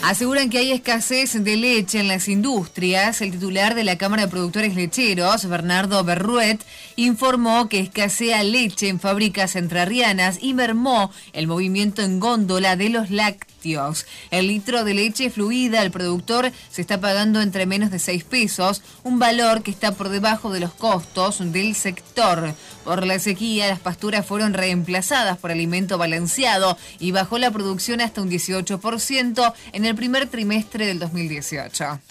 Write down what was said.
Aseguran que hay escasez de leche en las industrias. El titular de la Cámara de Productores Lecheros, Bernardo Berruet, informó que escasea leche en fábricas entrerrianas y mermó el movimiento en góndola de los lácteos. El litro de leche fluida al productor se está pagando entre menos de 6 pesos, un valor que está por debajo de los costos del sector. Por la sequía, las pasturas fueron reemplazadas por alimento balanceado y bajó la producción hasta un 18% en el primer trimestre del 2018.